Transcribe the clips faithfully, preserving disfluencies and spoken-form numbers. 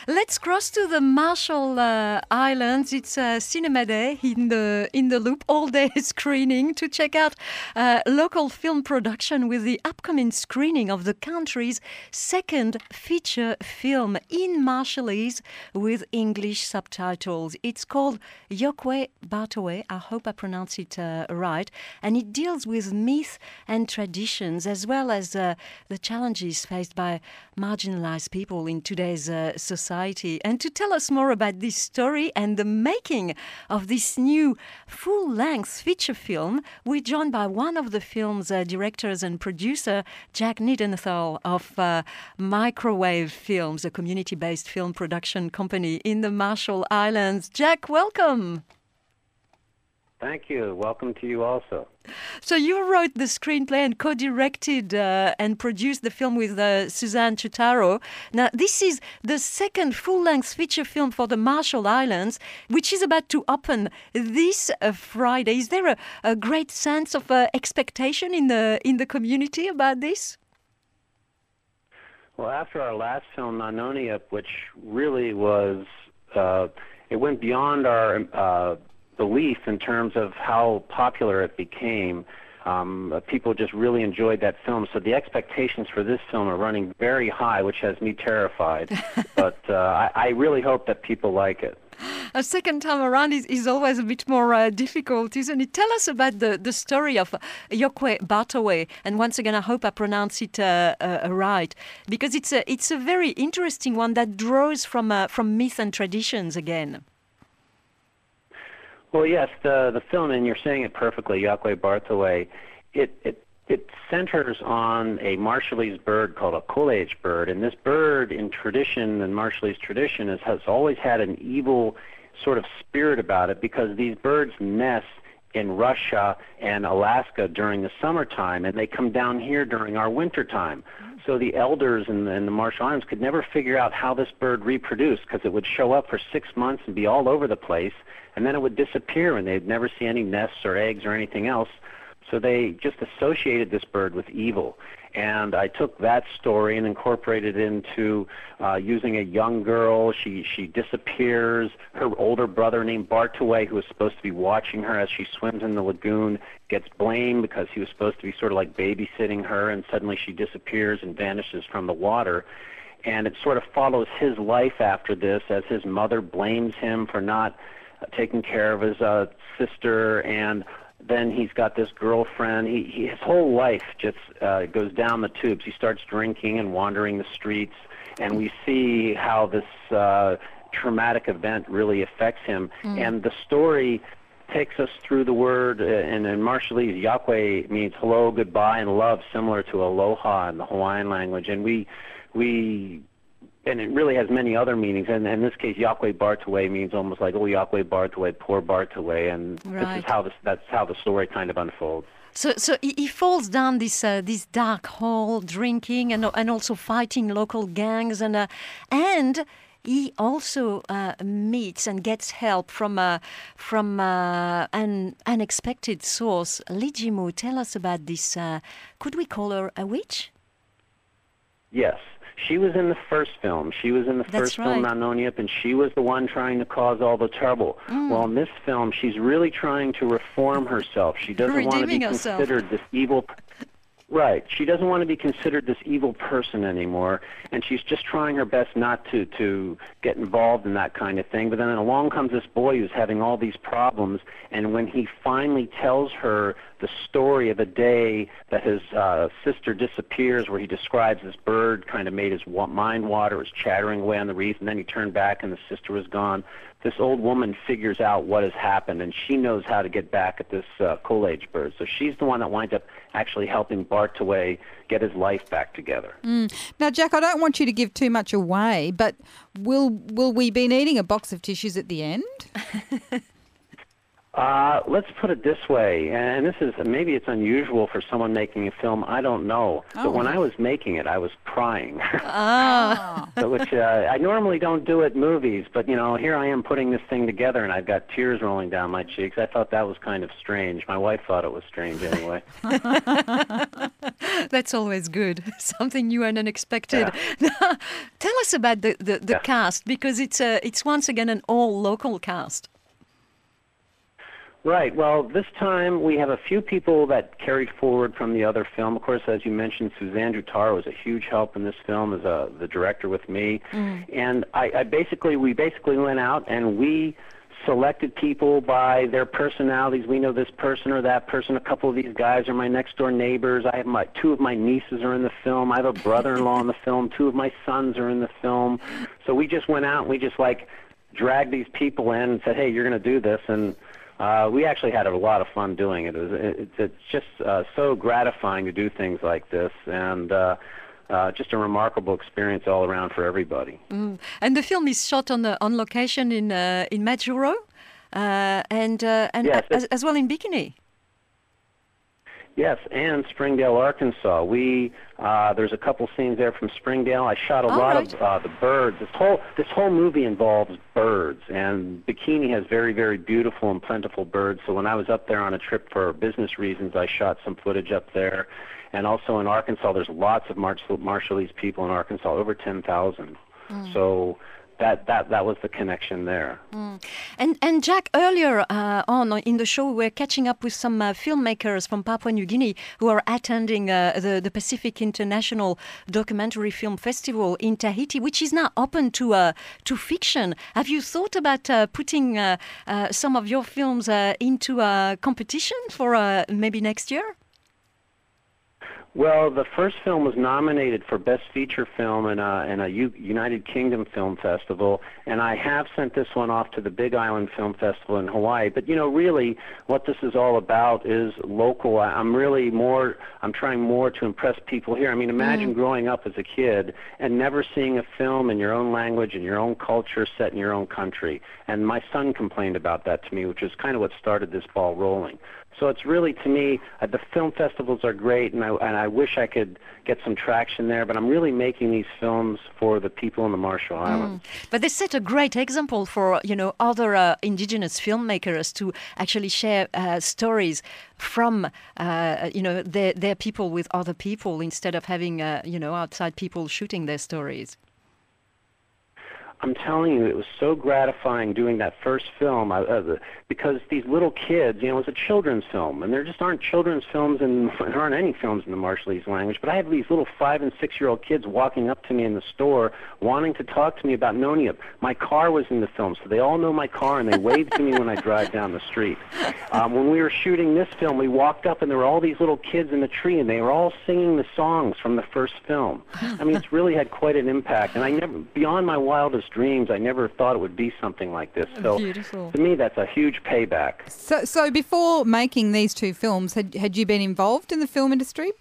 Let's cross to the Marshall uh, Islands. It's uh, Cinema Day in the in the Loop, all day screening to check out uh, local film production with the upcoming screening of the country's second feature film in Marshallese with English subtitles. It's called Yokwe Bartowe. I hope I pronounce it uh, right. And it deals with myth and traditions as well as uh, the challenges faced by marginalized people in today's uh, society. And to tell us more about this story and the making of this new full-length feature film, we're joined by one of the film's uh, directors and producer, Jack Niedenthal of uh, Microwave Films, a community-based film production company in the Marshall Islands. Jack, welcome. Thank you. Welcome to you also. So you wrote the screenplay and co-directed uh, and produced the film with uh, Suzanne Chutaro. Now, this is the second full-length feature film for the Marshall Islands, which is about to open this uh, Friday. Is there a, a great sense of uh, expectation in the in the community about this? Well, after our last film, Nanonia, which really was, uh, it went beyond our uh, belief in terms of how popular it became. Um, people just really enjoyed that film. So the expectations for this film are running very high, which has me terrified. But uh, I, I really hope that people like it. A second time around is, is always a bit more uh, difficult, isn't it? Tell us about the, the story of Yokwe Bartowe. And once again, I hope I pronounce it uh, uh, right, because it's a, it's a very interesting one that draws from, uh, from myth and traditions again. Well, yes, the the film, and you're saying it perfectly, Yokwe Bartowe, it, it it centers on a Marshallese bird called a Coleage bird, and this bird in tradition, and Marshallese tradition, is, has always had an evil sort of spirit about it, because these birds nest in Russia and Alaska during the summertime, and they come down here during our wintertime. So the elders in the, in the Marshall Islands could never figure out how this bird reproduced, because it would show up for six months and be all over the place, and then it would disappear, and they'd never see any nests or eggs or anything else. So they just associated this bird with evil. And I took that story and incorporated it into uh, using a young girl. She she disappears. Her older brother named Bartowe, who was supposed to be watching her as she swims in the lagoon, gets blamed because he was supposed to be sort of like babysitting her, and suddenly she disappears and vanishes from the water. And it sort of follows his life after this, as his mother blames him for not uh, taking care of his uh, sister, and then he's got this girlfriend. He, he, his whole life just uh, goes down the tubes. He starts drinking and wandering the streets, and we see how this uh, traumatic event really affects him. Mm. And the story takes us through the word, uh, and in Marshallese, Yokwe means hello, goodbye, and love, similar to aloha in the Hawaiian language. And we, we and it really has many other meanings. And in this case, Yokwe Bartowe means almost like, oh, Yokwe Bartowe, poor Bartowe. And right. this is how this, that's how the story kind of unfolds. So, so he, he falls down this uh, this dark hole, drinking and and also fighting local gangs, and uh, and he also uh, meets and gets help from uh, from uh, an unexpected source. Lijimu, tell us about this. Uh, could we call her a witch? Yes. She was in the first film. She was in the That's first right. film, Nanoniap, and she was the one trying to cause all the trouble. Mm. Well, in this film, she's really trying to reform herself. She doesn't Redeeming want to be herself. considered this evil... Right. She doesn't want to be considered this evil person anymore, and she's just trying her best not to, to get involved in that kind of thing. But then along comes this boy who's having all these problems, and when he finally tells her the story of a day that his uh, sister disappears, where he describes this bird kind of made his wa- mind water, was chattering away on the reef, and then he turned back and the sister was gone. This old woman figures out what has happened, and she knows how to get back at this uh, Coleage bird. So she's the one that winds up actually helping Bartowe get his life back together. Mm. Now, Jack, I don't want you to give too much away, but will will we be needing a box of tissues at the end? Uh, let's put it this way, and this is maybe it's unusual for someone making a film. I don't know, Oh. but when I was making it, I was crying, Ah, so, which uh, I normally don't do at movies. But you know, here I am putting this thing together, and I've got tears rolling down my cheeks. I thought that was kind of strange. My wife thought it was strange anyway. that's always good. Something new and unexpected. Tell us about the, the, the Yeah. cast, because it's uh, it's once again an all local cast. Right. Well, this time we have a few people that carried forward from the other film. Of course, as you mentioned, Suzanne Jutaro was a huge help in this film as a, the director with me. And I, I basically, we basically went out and we selected people by their personalities. We know this person or that person. A couple of these guys are my next door neighbors. I have my two of my nieces are in the film. I have a brother-in-law in the film. Two of my sons are in the film. So we just went out and we just like dragged these people in and said, hey, you're going to do this. And Uh, we actually had a lot of fun doing it. It was, it, it's just uh, so gratifying to do things like this, and uh, uh, just a remarkable experience all around for everybody. Mm. And the film is shot on uh, on location in uh, in Majuro, uh, and uh, and Yes, as, as well in Bikini. Yes, and Springdale, Arkansas. We uh, there's a couple scenes there from Springdale. I shot a All lot right. of uh, the birds. This whole this whole movie involves birds, and Bikini has very very beautiful and plentiful birds. So when I was up there on a trip for business reasons, I shot some footage up there, and also in Arkansas. There's lots of Marshall, Marshallese people in Arkansas, over ten thousand. So that that that was the connection there. And and Jack, earlier uh, on in the show, we're catching up with some uh, filmmakers from Papua New Guinea who are attending uh, the the Pacific International Documentary Film Festival in Tahiti, which is now open to uh, to fiction. Have you thought about uh, putting uh, uh, some of your films uh, into a competition for uh, maybe next year? Well, the first film was nominated for Best Feature Film in a, in a U- United Kingdom Film Festival, and I have sent this one off to the Big Island Film Festival in Hawaii. But, you know, really what this is all about is local. I, I'm really more, I'm trying more to impress people here. I mean, imagine growing up as a kid and never seeing a film in your own language and your own culture set in your own country. And my son complained about that to me, which is kind of what started this ball rolling. So it's really, to me, uh, the film festivals are great, and I, and I wish I could get some traction there, but I'm really making these films for the people in the Marshall Islands. But they set a great example for, you know, other uh, indigenous filmmakers to actually share uh, stories from, uh, you know, their, their people with other people instead of having, uh, you know, outside people shooting their stories. I'm telling you, it was so gratifying doing that first film uh, uh, because these little kids, you know, it's a children's film, and there just aren't children's films, and there aren't any films in the Marshallese language, but I have these little five- and six-year-old kids walking up to me in the store wanting to talk to me about Noniup. My car was in the film, so they all know my car, and they wave to me when I drive down the street. Um, when we were shooting this film, we walked up, and there were all these little kids in the tree, and they were all singing the songs from the first film. I mean, it's really had quite an impact, and I never, beyond my wildest dreams, I never thought it would be something like this. So Beautiful. to me, that's a huge payback. So, so before making these two films, had had you been involved in the film industry?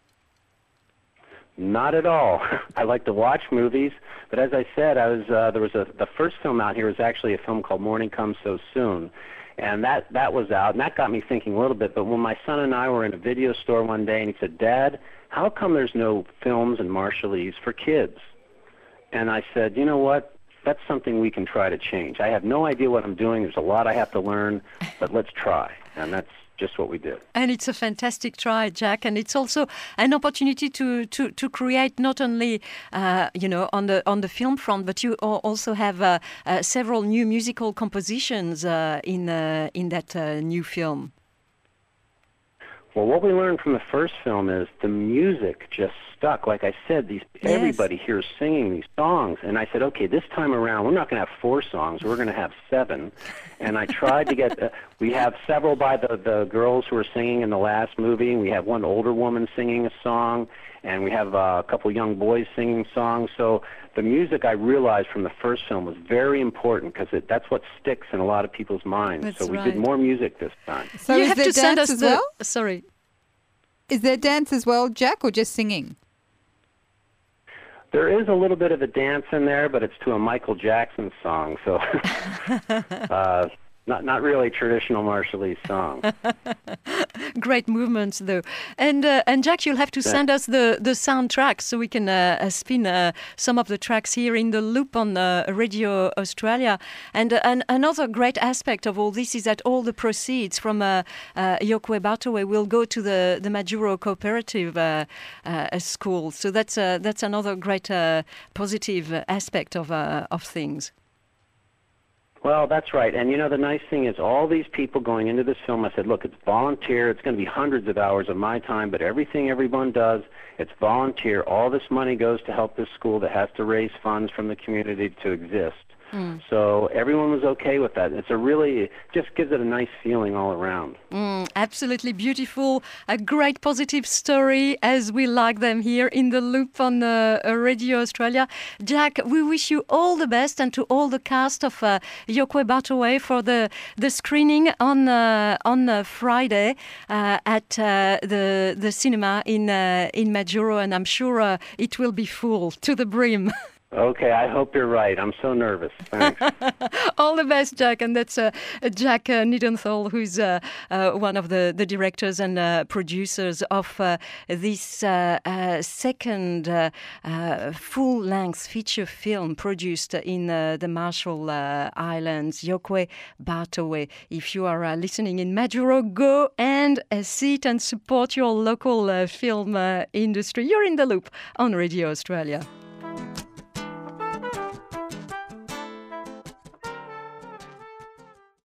Not at all. I like to watch movies, but as I said, I was uh, there was a the first film out here was actually a film called Morning Comes So Soon, and that that was out, and that got me thinking a little bit. But when my son and I were in a video store one day, and he said, "Dad, how come there's no films in Marshallese for kids?" And I said, "You know what? That's something we can try to change. I have no idea what I'm doing. There's a lot I have to learn, but let's try." And that's just what we did. And it's a fantastic try, Jack, and it's also an opportunity to to, to create not only uh, you know on the on the film front, but you al- also have uh, uh, several new musical compositions uh, in uh, in that uh, new film. Well, what we learned from the first film is the music just stuck. Like I said, these Yes. everybody here is singing these songs, and I said, okay, this time around we're not going to have four songs, we're going to have seven. And I tried to get. Uh, we have several by the the girls who were singing in the last movie. We have one older woman singing a song, and we have uh, a couple young boys singing songs. So the music, I realized from the first film, was very important because that's what sticks in a lot of people's minds. That's so we right. did more music this time. So you is have there to send dance us as the well? sorry. Is there dance as well, Jack, or just singing? There is a little bit of a dance in there, but it's to a Michael Jackson song, so uh, not not really traditional Marshallese song. Great movements, though. And uh, and Jack, you'll have to send us the, the soundtrack so we can uh, uh, spin uh, some of the tracks here in the loop on uh, Radio Australia. And, uh, and another great aspect of all this is that all the proceeds from uh, uh, Yokwee Bartoway will go to the, the Majuro Cooperative uh, uh, School. So that's uh, that's another great uh, positive aspect of uh, of things. Well, that's right. And, you know, the nice thing is all these people going into this film, I said, look, it's volunteer. It's going to be hundreds of hours of my time, but everything everyone does, it's volunteer. All this money goes to help this school that has to raise funds from the community to exist. Mm. So everyone was okay with that. It's a really, it just gives it a nice feeling all around. Mm, absolutely beautiful. A great positive story as we like them here in the loop on uh, Radio Australia. Jack, we wish you all the best and to all the cast of uh, Yokwee Bartoway for the, the screening on uh, on uh, Friday uh, at uh, the the cinema in uh, in Majuro, and I'm sure uh, it will be full to the brim. Okay, I hope you're right. I'm so nervous. Thanks. All the best, Jack. And that's uh, Jack uh, Niedenthal, who's uh, uh, one of the, the directors and uh, producers of uh, this uh, uh, second uh, uh, full-length feature film produced in uh, the Marshall uh, Islands, Yokwee Bartoway. If you are uh, listening in Majuro, go and uh, see it and support your local uh, film uh, industry. You're in the loop on Radio Australia.